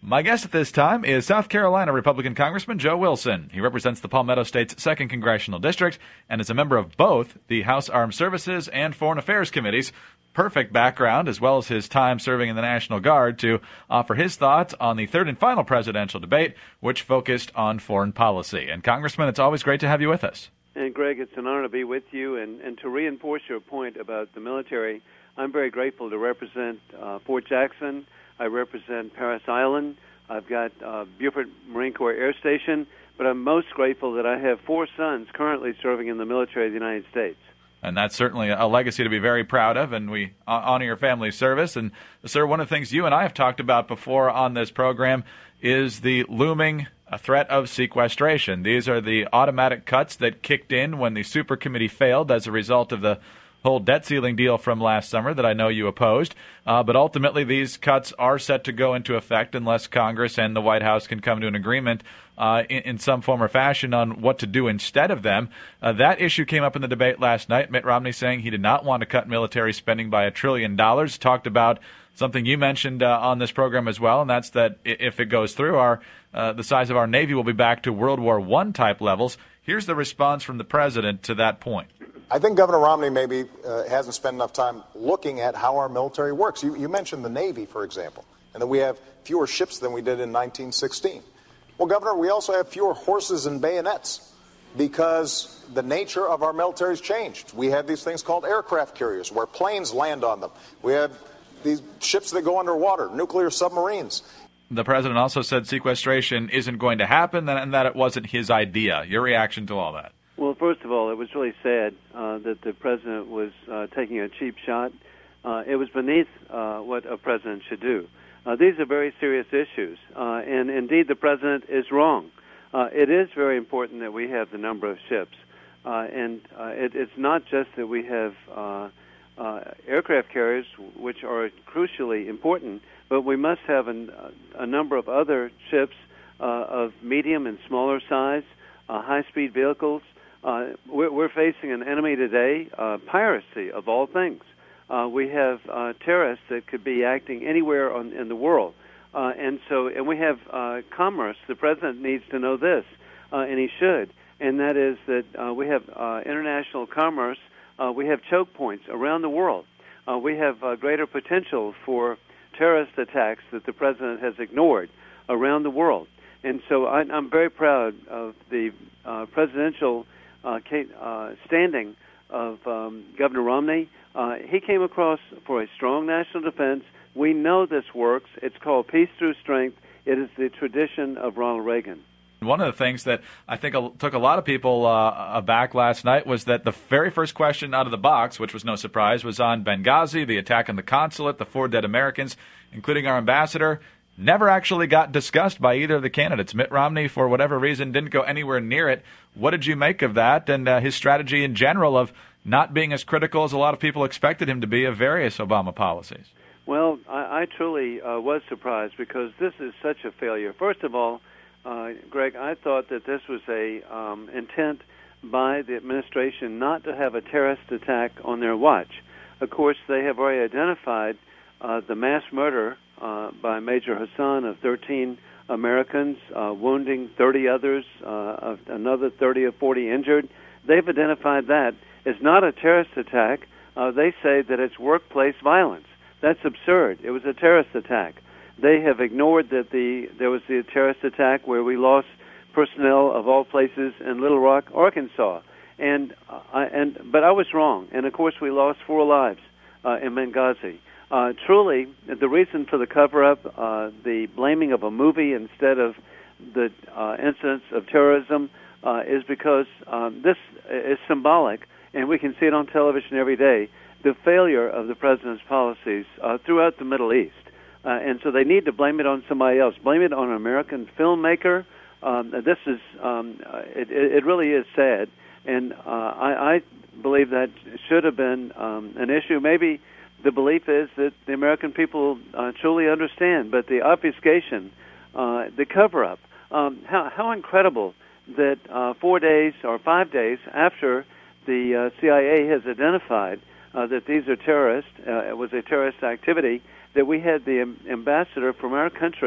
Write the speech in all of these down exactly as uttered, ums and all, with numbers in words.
My guest at this time is South Carolina Republican Congressman Joe Wilson. He represents the Palmetto State's second Congressional District and is a member of both the House Armed Services and Foreign Affairs Committees. Perfect background, as well as his time serving in the National Guard, to offer his thoughts on the third and final presidential debate, which focused on foreign policy. And, Congressman, it's always great to have you with us. And, Greg, it's an honor to be with you. And, and to reinforce your point about the military, I'm very grateful to represent uh, Fort Jackson. I represent Parris Island. I've got uh, Beaufort Marine Corps Air Station. But I'm most grateful that I have four sons currently serving in the military of the United States. And that's certainly a legacy to be very proud of, and we honor your family's service. And, sir, one of the things you and I have talked about before on this program is the looming threat of sequestration. These are the automatic cuts that kicked in when the Super Committee failed as a result of the whole debt ceiling deal from last summer that I know you opposed. Uh, but ultimately, these cuts are set to go into effect unless Congress and the White House can come to an agreement uh, in, in some form or fashion on what to do instead of them. Uh, that issue came up in the debate last night. Mitt Romney saying he did not want to cut military spending by a trillion dollars. Talked about something you mentioned uh, on this program as well, and that's that if it goes through, our uh, the size of our Navy will be back to World War One type levels. Here's the response from the president to that point. I think Governor Romney maybe uh, hasn't spent enough time looking at how our military works. You, you mentioned the Navy, for example, and that we have fewer ships than we did in nineteen sixteen. Well, Governor, we also have fewer horses and bayonets because the nature of our military has changed. We have these things called aircraft carriers where planes land on them. We have these ships that go underwater, nuclear submarines. The president also said sequestration isn't going to happen and that it wasn't his idea. Your reaction to all that? Well, first of all, it was really sad uh, that the president was uh, taking a cheap shot. Uh, it was beneath uh, what a president should do. Uh, these are very serious issues, uh, and indeed the president is wrong. Uh, it is very important that we have the number of ships, uh, and uh, it, it's not just that we have uh, uh, aircraft carriers, which are crucially important, but we must have an, a number of other ships uh, of medium and smaller size, uh, high-speed vehicles. Uh, we're, we're facing an enemy today, uh, piracy of all things. Uh, we have uh, terrorists that could be acting anywhere on, in the world, uh, and so and we have uh, commerce. The president needs to know this, uh, and he should, and that is that uh, we have uh, international commerce. Uh, we have choke points around the world. Uh, we have uh, greater potential for terrorist attacks that the president has ignored around the world, and so I, I'm very proud of the uh, presidential Uh, uh, standing of um, Governor Romney. Uh, he came across for a strong national defense. We know this works. It's called peace through strength. It is the tradition of Ronald Reagan. One of the things that I think took a lot of people uh, aback last night was that the very first question out of the box, which was no surprise, was on Benghazi, the attack on the consulate, the four dead Americans, including our ambassador. Never actually got discussed by either of the candidates. Mitt Romney, for whatever reason, didn't go anywhere near it. What did you make of that and uh, his strategy in general of not being as critical as a lot of people expected him to be of various Obama policies? Well, I, I truly uh, was surprised because this is such a failure. First of all, uh, Greg, I thought that this was a um, intent by the administration not to have a terrorist attack on their watch. Of course, they have already identified uh, the mass murder Uh, by Major Hassan of thirteen Americans, uh, wounding thirty others, uh, of another thirty or forty injured. They've identified that as not a terrorist attack. Uh, they say that it's workplace violence. That's absurd. It was a terrorist attack. They have ignored that the there was the terrorist attack where we lost personnel of all places in Little Rock, Arkansas. And uh, I, and but I was wrong. And of course, we lost four lives uh, in Benghazi. Uh, truly, the reason for the cover-up, uh, the blaming of a movie instead of the uh, incidents of terrorism, uh, is because um, this is symbolic, and we can see it on television every day, the failure of the president's policies uh, throughout the Middle East. Uh, and so they need to blame it on somebody else. Blame it on an American filmmaker. Um, this is, um, it, it really is sad. And uh, I, I believe that should have been um, an issue. Maybe the belief is that the American people uh, truly understand, but the obfuscation, uh, the cover-up, um, how, how incredible that uh, four days or five days after the uh, C I A has identified uh, that these are terrorists, uh, it was a terrorist activity, that we had the ambassador from our country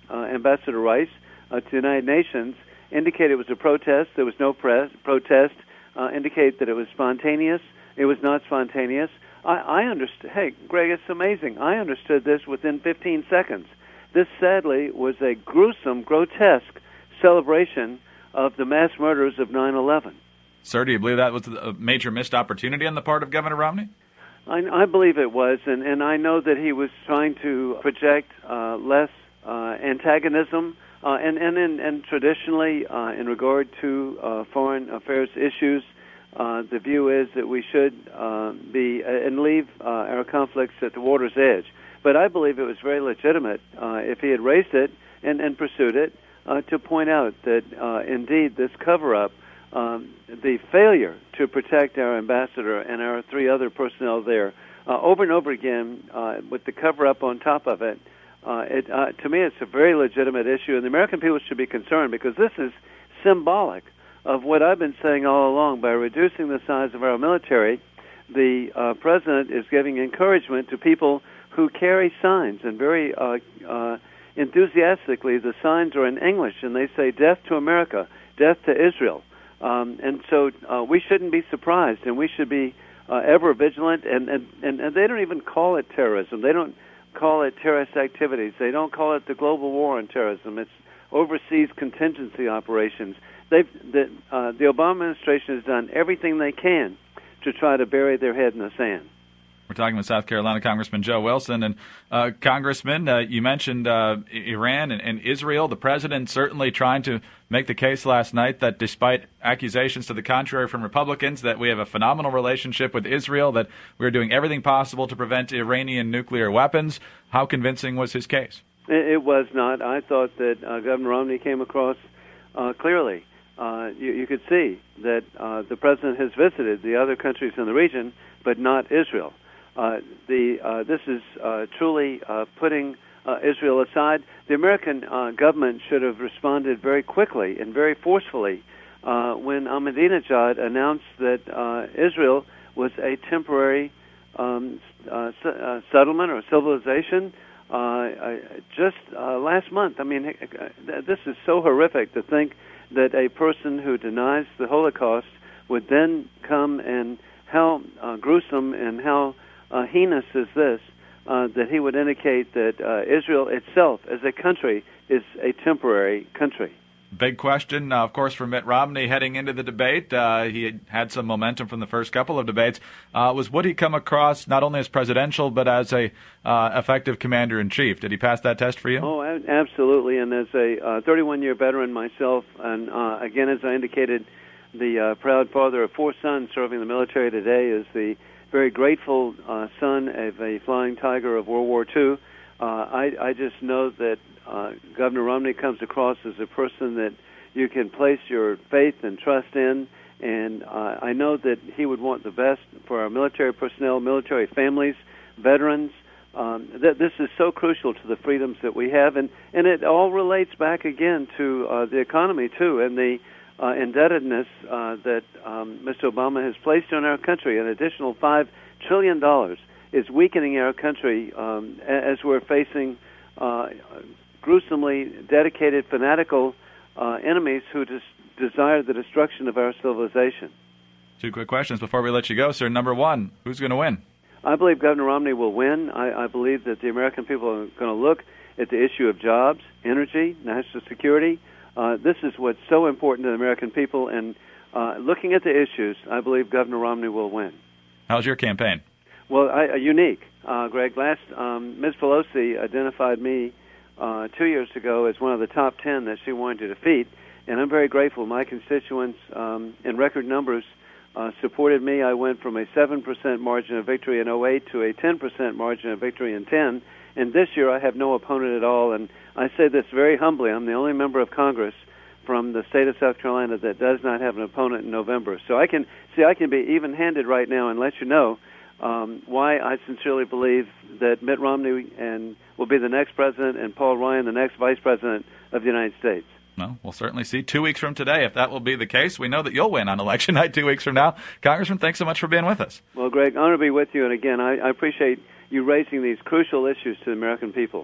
uh, Ambassador Rice uh, to the United Nations, indicate it was a protest. There was no press, protest. Uh, indicate that it was spontaneous. It was not spontaneous. I, I understood. Hey, Greg, it's amazing. I understood this within fifteen seconds. This, sadly, was a gruesome, grotesque celebration of the mass murders of nine eleven. Sir, do you believe that was a major missed opportunity on the part of Governor Romney? I, I believe it was, and, and I know that he was trying to project uh, less uh, antagonism, uh, and, and, and, and traditionally, uh, in regard to uh, foreign affairs issues, uh, the view is that we should uh, be, uh, and leave uh, our conflicts at the water's edge. But I believe it was very legitimate uh, if he had raised it and, and pursued it uh, to point out that, uh, indeed, this cover-up, Um, the failure to protect our ambassador and our three other personnel there, uh, over and over again, uh, with the cover-up on top of it, uh, it uh, to me it's a very legitimate issue, and the American people should be concerned because this is symbolic of what I've been saying all along. By reducing the size of our military, the uh, president is giving encouragement to people who carry signs, and very uh, uh, enthusiastically the signs are in English, and they say, "Death to America, death to Israel." Um, and so uh, we shouldn't be surprised, and we should be uh, ever vigilant. And, and, and, and they don't even call it terrorism. They don't call it terrorist activities. They don't call it the global war on terrorism. It's overseas contingency operations. They've, the, uh, the Obama administration has done everything they can to try to bury their head in the sand. We're talking with South Carolina Congressman Joe Wilson. And, uh, Congressman, uh, you mentioned uh, Iran and, and Israel. The president certainly trying to make the case last night that despite accusations to the contrary from Republicans that we have a phenomenal relationship with Israel, that we're doing everything possible to prevent Iranian nuclear weapons. How convincing was his case? It, it was not. I thought that uh, Governor Romney came across uh, clearly. Uh, you, you could see that uh, the president has visited the other countries in the region, but not Israel. Uh, the uh, this is uh, truly uh, putting uh, Israel aside. The American uh, government should have responded very quickly and very forcefully uh, when Ahmadinejad announced that uh, Israel was a temporary um, uh, uh, settlement or civilization. Uh, uh, just uh, last month, I mean, this is so horrific to think that a person who denies the Holocaust would then come and how uh, gruesome and how Uh, heinous is this, uh, that he would indicate that uh, Israel itself as a country is a temporary country. Big question, uh, of course, for Mitt Romney heading into the debate. Uh, he had, had some momentum from the first couple of debates. Uh, was would he come across not only as presidential but as a uh, effective commander-in-chief? Did he pass that test for you? Oh, absolutely. And as a thirty-one-year uh, veteran myself, and uh, again, as I indicated, the uh, proud father of four sons serving the military today, is the very grateful uh, son of a flying tiger of World War Two. Uh, I, I just know that uh, Governor Romney comes across as a person that you can place your faith and trust in, and uh, I know that he would want the best for our military personnel, military families, veterans. Um, th- this is so crucial to the freedoms that we have, and, and it all relates back again to uh, the economy, too, and the Uh, indebtedness uh, that um, Mister Obama has placed on our country. An additional five trillion dollars is weakening our country um, as we're facing uh, gruesomely dedicated, fanatical uh, enemies who des- desire the destruction of our civilization. Two quick questions before we let you go, sir. Number one, who's going to win? I believe Governor Romney will win. I, I believe that the American people are going to look at the issue of jobs, energy, national security. Uh, this is what's so important to the American people, and uh, looking at the issues, I believe Governor Romney will win. How's your campaign? Well, I, uh, unique, uh, Greg. Last, um, Miz Pelosi identified me uh, two years ago as one of the top ten that she wanted to defeat, and I'm very grateful. My constituents, um, in record numbers, uh, supported me. I went from a seven percent margin of victory in oh eight to a ten percent margin of victory in ten. And this year I have no opponent at all, and I say this very humbly. I'm the only member of Congress from the state of South Carolina that does not have an opponent in November. So I can see I can be even-handed right now and let you know um, why I sincerely believe that Mitt Romney and will be the next president and Paul Ryan the next vice president of the United States. Well, we'll certainly see two weeks from today if that will be the case. We know that you'll win on election night two weeks from now. Congressman, thanks so much for being with us. Well, Greg, honor to be with you. And again, I, I appreciate you raising these crucial issues to the American people.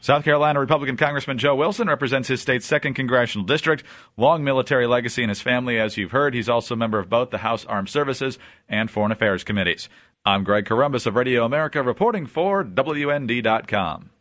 South Carolina Republican Congressman Joe Wilson represents his state's second congressional district. Long military legacy in his family, as you've heard. He's also a member of both the House Armed Services and Foreign Affairs Committees. I'm Greg Corombos of Radio America, reporting for W N D dot com.